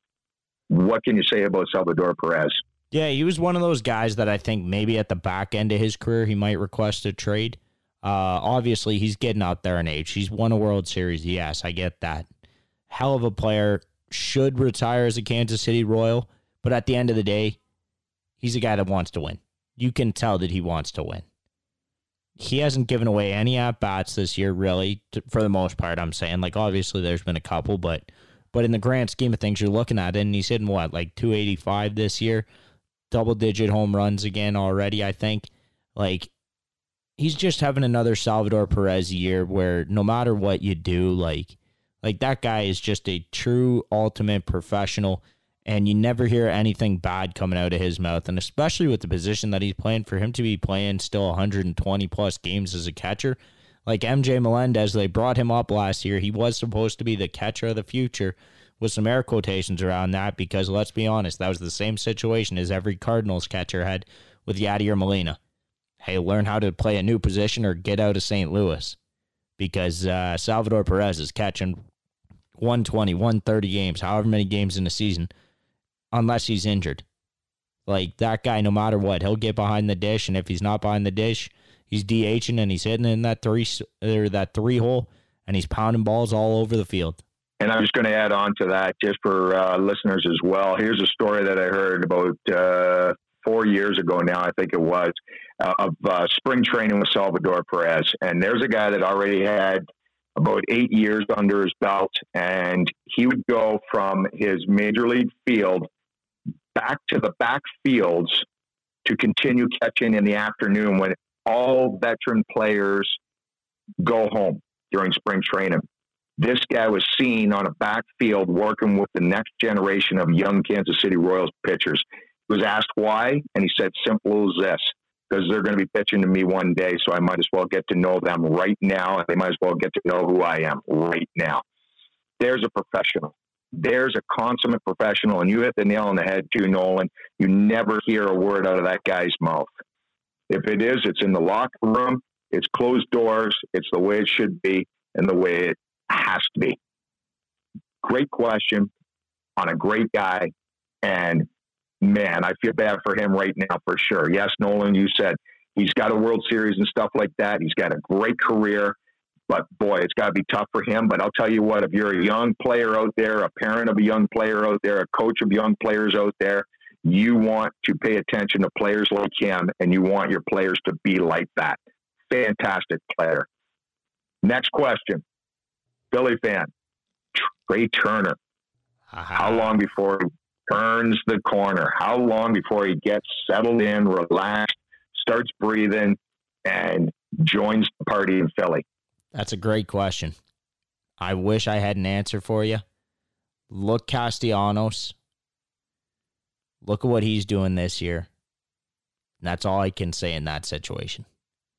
What can you say about Salvador Perez? Yeah, he was one of those guys that I think maybe at the back end of his career, he might request a trade. Obviously, he's getting out there in age. He's won a World Series. Yes, I get that. Hell of a player. Should retire as a Kansas City Royal. But at the end of the day, he's a guy that wants to win. You can tell that he wants to win. He hasn't given away any at-bats this year, really, for the most part, I'm saying. Like, obviously, there's been a couple, but in the grand scheme of things, you're looking at it, and he's hitting, what, like 285 this year? Double-digit home runs again already, I think. Like, he's just having another Salvador Perez year where no matter what you do, like that guy is just a true ultimate professional, and you never hear anything bad coming out of his mouth. And especially with the position that he's playing, for him to be playing still 120-plus games as a catcher, like MJ Melendez, they brought him up last year. He was supposed to be the catcher of the future, with some air quotations around that, because let's be honest, that was the same situation as every Cardinals catcher had with Yadier Molina. Hey, learn how to play a new position or get out of St. Louis, because Salvador Perez is catching 120, 130 games, however many games in a season, unless he's injured. Like, that guy, no matter what, he'll get behind the dish, and if he's not behind the dish, he's DHing and he's hitting in that three hole, and he's pounding balls all over the field. And I'm just going to add on to that, just for listeners as well. Here's a story that I heard about 4 years ago now, I think it was, of spring training with Salvador Perez. And there's a guy that already had about 8 years under his belt, and he would go from his major league field back to the back fields to continue catching in the afternoon when all veteran players go home during spring training. This guy was seen on a backfield working with the next generation of young Kansas City Royals pitchers. He was asked why, and he said, simple as this: because they're going to be pitching to me one day, so I might as well get to know them right now, and they might as well get to know who I am right now. There's a professional. There's a consummate professional, and you hit the nail on the head too, Nolan. You never hear a word out of that guy's mouth. If it is, it's in the locker room, it's closed doors, it's the way it should be, and the way it has to be. Great question on a great guy, and man, I feel bad for him right now for sure. Yes, Nolan, you said he's got a World Series and stuff like that. He's got a great career, but boy, it's got to be tough for him. But I'll tell you what, if you're a young player out there, a parent of a young player out there, a coach of young players out there, you want to pay attention to players like him, and you want your players to be like that. Fantastic player. Next question. Philly fan, Trey Turner. How long before he turns the corner? How long before he gets settled in, relaxed, starts breathing, and joins the party in Philly? That's a great question. I wish I had an answer for you. Look, Castellanos. Look at what he's doing this year. And that's all I can say in that situation.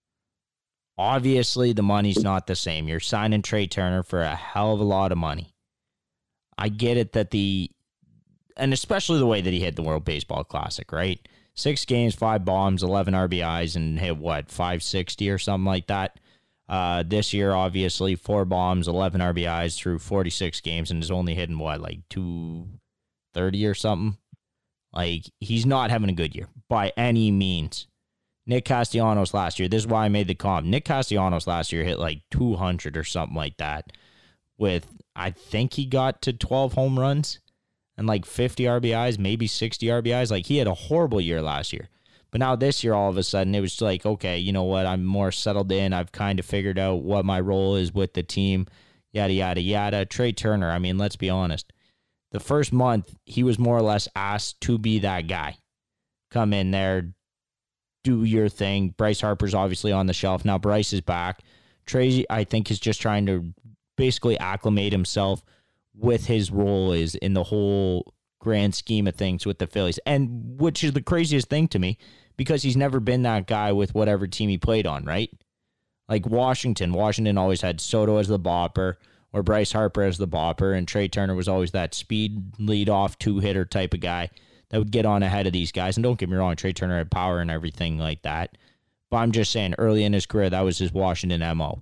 Obviously, the money's not the same. You're signing Trey Turner for a hell of a lot of money. I get it that and especially the way that he hit the World Baseball Classic, right? 6 games, 5 bombs, 11 RBIs, and hit, 560 or something like that. This year, obviously, 4 bombs, 11 RBIs through 46 games, and is only hitting, 230 or something? Like, he's not having a good year by any means. Nick Castellanos last year, this is why I made the comp. Nick Castellanos last year hit 200 or something like that with, I think he got to 12 home runs and 50 RBIs, maybe 60 RBIs. Like, he had a horrible year last year. But now this year, all of a sudden, it was okay, you know what? I'm more settled in. I've kind of figured out what my role is with the team, yada, yada, yada. Trey Turner, I mean, let's be honest. The first month, he was more or less asked to be that guy. Come in there, do your thing. Bryce Harper's obviously on the shelf. Now Bryce is back. Trey, I think, is just trying to basically acclimate himself with his role is in the whole grand scheme of things with the Phillies. And which is the craziest thing to me, because he's never been that guy with whatever team he played on, right? Like Washington always had Soto as the bopper or Bryce Harper as the bopper, and Trey Turner was always that speed lead-off 2-hitter type of guy that would get on ahead of these guys. And don't get me wrong, Trey Turner had power and everything like that. But I'm just saying, early in his career, that was his Washington MO.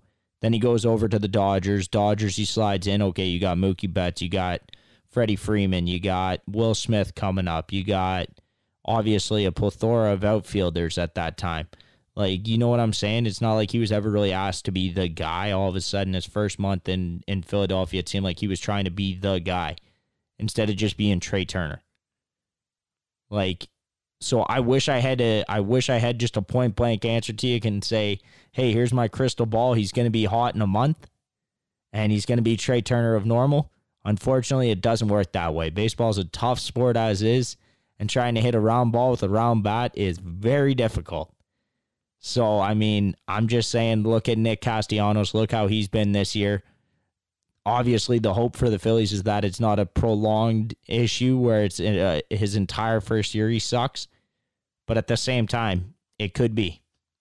Then he goes over to the Dodgers. Dodgers, he slides in. Okay, you got Mookie Betts. You got Freddie Freeman. You got Will Smith coming up. You got, obviously, a plethora of outfielders at that time. Like, you know what I'm saying? It's not like he was ever really asked to be the guy. All of a sudden, his first month in Philadelphia, it seemed like he was trying to be the guy instead of just being Trey Turner. Like, so I wish I had just a point-blank answer to you and say, hey, here's my crystal ball. He's going to be hot in a month, and he's going to be Trey Turner of normal. Unfortunately, it doesn't work that way. Baseball is a tough sport as is, and trying to hit a round ball with a round bat is very difficult. So, I mean, I'm just saying, look at Nick Castellanos. Look how he's been this year. Obviously, the hope for the Phillies is that it's not a prolonged issue where it's his entire first year he sucks. But at the same time, it could be.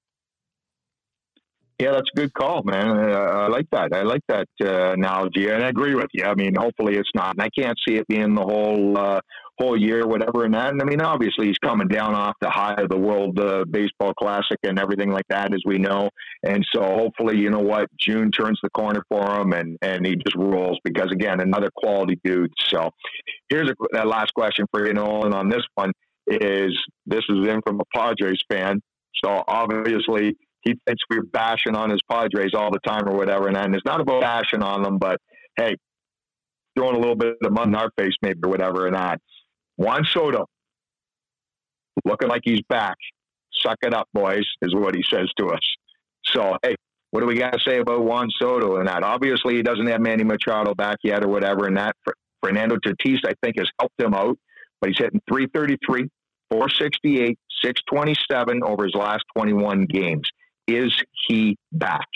Yeah, that's a good call, man. I like that. I like that analogy, and I agree with you. I mean, hopefully it's not. And I can't see it being the whole year, whatever, and that. And I mean, obviously he's coming down off the high of the World Baseball Classic and everything like that, as we know. And so hopefully, you know what, June turns the corner for him, and he just rolls because, again, another quality dude. So here's that last question for you, Nolan, on this one. This is in from a Padres fan. So obviously he thinks we're bashing on his Padres all the time or whatever. And it's not about bashing on them, but hey, throwing a little bit of mud in our face maybe or whatever and that. Juan Soto, looking like he's back. Suck it up, boys, is what he says to us. So, hey, what do we got to say about Juan Soto and that? Obviously, he doesn't have Manny Machado back yet or whatever, and that Fernando Tatis, I think, has helped him out. But he's hitting .333, .468, .627 over his last 21 games. Is he back?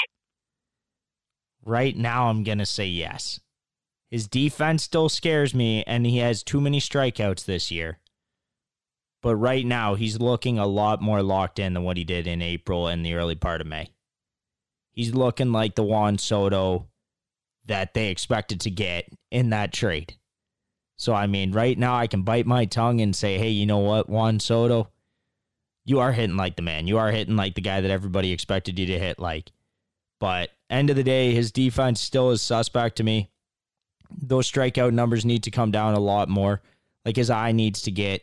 Right now, I'm going to say yes. His defense still scares me, and he has too many strikeouts this year. But right now, he's looking a lot more locked in than what he did in April and the early part of May. He's looking like the Juan Soto that they expected to get in that trade. So, I mean, right now I can bite my tongue and say, hey, you know what, Juan Soto, you are hitting like the man. You are hitting like the guy that everybody expected you to hit like. But end of the day, his defense still is suspect to me. Those strikeout numbers need to come down a lot more. Like, his eye needs to get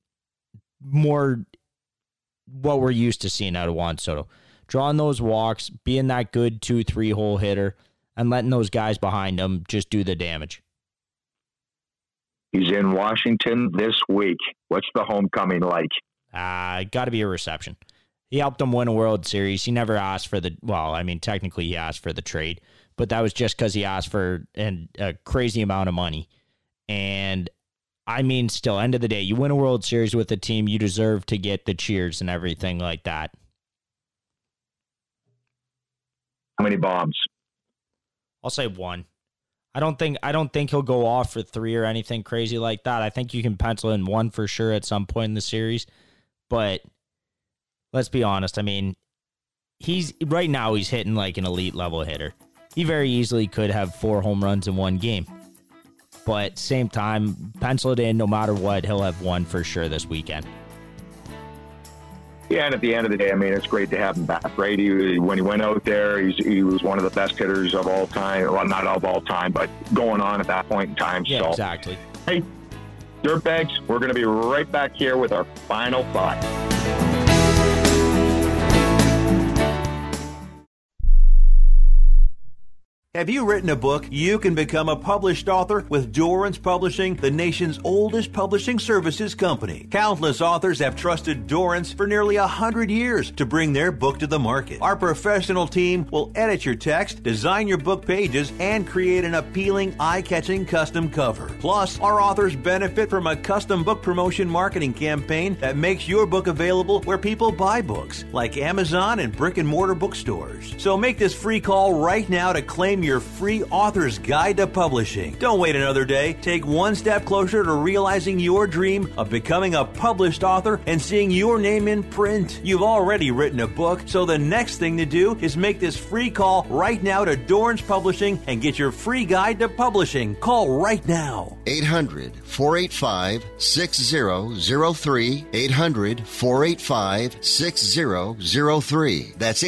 more what we're used to seeing out of Juan Soto. Drawing those walks, being that good 2-3 hole hitter, and letting those guys behind him just do the damage. He's in Washington this week. What's the homecoming like? Got to be a reception. He helped them win a World Series. He never asked for technically he asked for the trade, but that was just because he asked for a crazy amount of money. And I mean, still, end of the day, you win a World Series with a team, you deserve to get the cheers and everything like that. How many bombs? I'll say 1. I don't think he'll go off for 3 or anything crazy like that. I think you can pencil in 1 for sure at some point in the series. But let's be honest. I mean, right now he's hitting like an elite level hitter. He very easily could have 4 home runs in 1 game. But same time, pencil it in. No matter what, he'll have 1 for sure this weekend. Yeah, and at the end of the day, I mean, it's great to have him back, right? When he went out there, he was one of the best hitters of all time. Well, not of all time, but going on at that point in time. Yeah, so, exactly. Hey, Dirtbags, we're going to be right back here with our final thought. Have you written a book? You can become a published author with Dorrance Publishing, the nation's oldest publishing services company. Countless authors have trusted Dorrance for nearly 100 years to bring their book to the market. Our professional team will edit your text, design your book pages, and create an appealing, eye-catching custom cover. Plus, our authors benefit from a custom book promotion marketing campaign that makes your book available where people buy books, like Amazon and brick-and-mortar bookstores. So make this free call right now to claim them your free author's guide to publishing. Don't wait another day. Take one step closer to realizing your dream of becoming a published author and seeing your name in print. You've already written a book, so the next thing to do is make this free call right now to Dorrance Publishing and get your free guide to publishing. Call right now. 800-485-6003. 800-485-6003. That's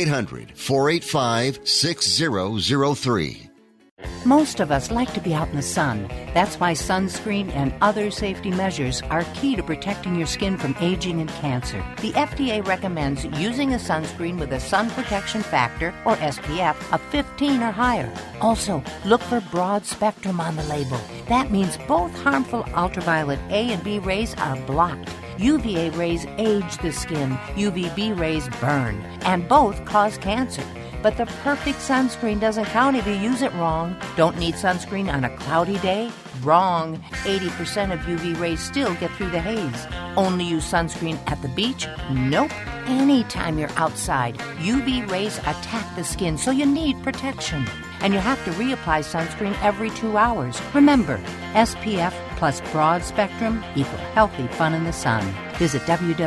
800-485-6003. Most of us like to be out in the sun. That's why sunscreen and other safety measures are key to protecting your skin from aging and cancer. The FDA recommends using a sunscreen with a sun protection factor, or SPF, of 15 or higher. Also, look for broad spectrum on the label. That means both harmful ultraviolet A and B rays are blocked. UVA rays age the skin, UVB rays burn, and both cause cancer. But the perfect sunscreen doesn't count if you use it wrong. Don't need sunscreen on a cloudy day? Wrong. 80% of UV rays still get through the haze. Only use sunscreen at the beach? Nope. Anytime you're outside, UV rays attack the skin, so you need protection. And you have to reapply sunscreen every 2 hours. Remember, SPF plus broad spectrum equal healthy fun in the sun. Visit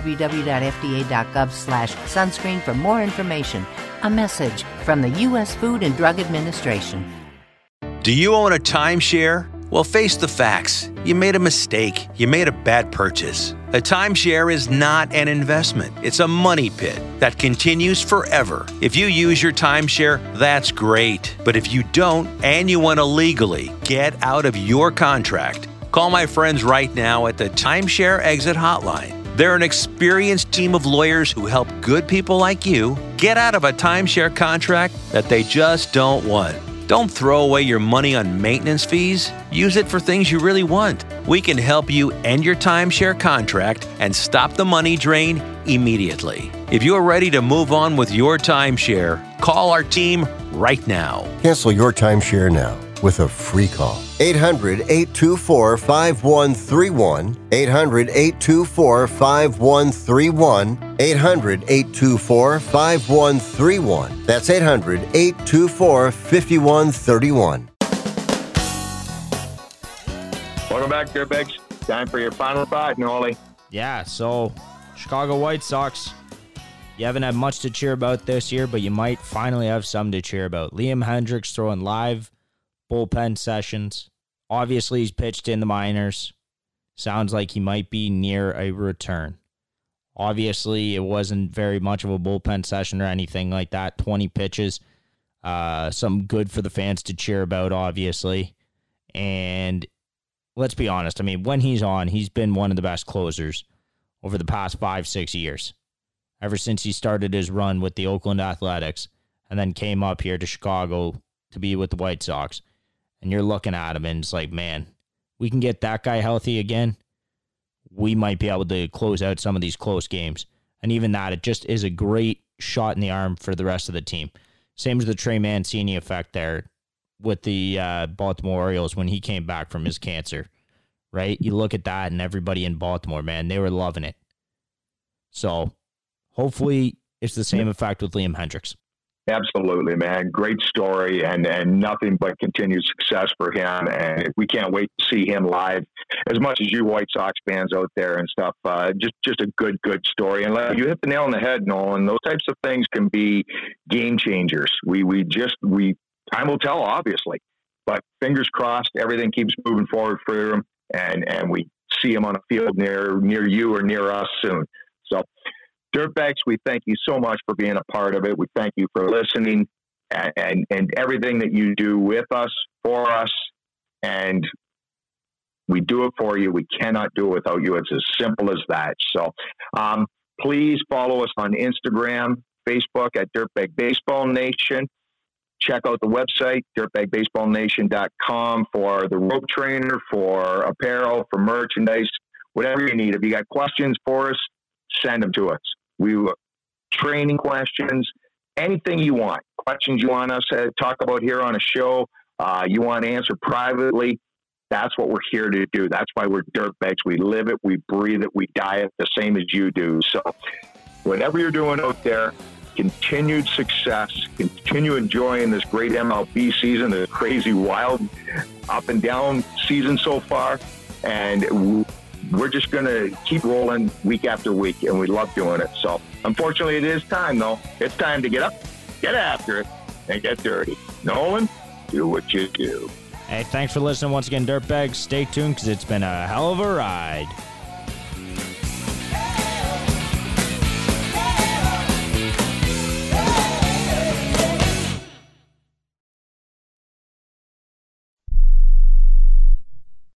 www.fda.gov/sunscreen for more information. A message from the U.S. Food and Drug Administration. Do you own a timeshare? Well, face the facts. You made a mistake. You made a bad purchase. A timeshare is not an investment. It's a money pit that continues forever. If you use your timeshare, that's great. But if you don't and you want to legally get out of your contract, call my friends right now at the Timeshare Exit Hotline. They're an experienced team of lawyers who help good people like you get out of a timeshare contract that they just don't want. Don't throw away your money on maintenance fees. Use it for things you really want. We can help you end your timeshare contract and stop the money drain immediately. If you're ready to move on with your timeshare, call our team right now. Cancel your timeshare now with a free call. 800-824-5131. 800-824-5131. 800-824-5131. That's 800-824-5131. Welcome back, Dirtbags. Time for your final thought, Nolly. Yeah, so Chicago White Sox, you haven't had much to cheer about this year, but you might finally have some to cheer about. Liam Hendriks throwing live bullpen sessions. Obviously, he's pitched in the minors. Sounds like he might be near a return. Obviously, it wasn't very much of a bullpen session or anything like that. 20 pitches. Something good for the fans to cheer about, obviously. And let's be honest. I mean, when he's on, he's been one of the best closers over the past 5-6 years. Ever since he started his run with the Oakland Athletics and then came up here to Chicago to be with the White Sox. And you're looking at him and it's like, man, we can get that guy healthy again. We might be able to close out some of these close games. And even that, it just is a great shot in the arm for the rest of the team. Same as the Trey Mancini effect there with the Baltimore Orioles when he came back from his cancer, right? You look at that and everybody in Baltimore, man, they were loving it. So hopefully it's the same effect with Liam Hendriks. Absolutely, man. Great story and nothing but continued success for him. And we can't wait to see him live as much as you White Sox fans out there and stuff. Just a good story. And you hit the nail on the head, Nolan. Those types of things can be game changers. Time will tell, obviously, but fingers crossed, everything keeps moving forward for him and we see him on a field near you or near us soon. So, Dirtbags, we thank you so much for being a part of it. We thank you for listening and everything that you do with us, for us, and we do it for you. We cannot do it without you. It's as simple as that. So please follow us on Instagram, Facebook at Dirtbag Baseball Nation. Check out the website, dirtbagbaseballnation.com, for the rope trainer, for apparel, for merchandise, whatever you need. If you got questions for us, send them to us. We training questions, anything you want, questions you want us to talk about here on a show, you want to answer privately. That's what we're here to do. That's why we're Dirtbags. We live it, we breathe it, we die it the same as you do. So whatever you're doing out there, continued success, continue enjoying this great MLB season, the crazy, wild, up and down season so far. And we're just going to keep rolling week after week, and we love doing it. So, unfortunately, it is time, though. It's time to get up, get after it, and get dirty. Nolan, do what you do. Hey, thanks for listening once again, Dirtbags. Stay tuned because it's been a hell of a ride.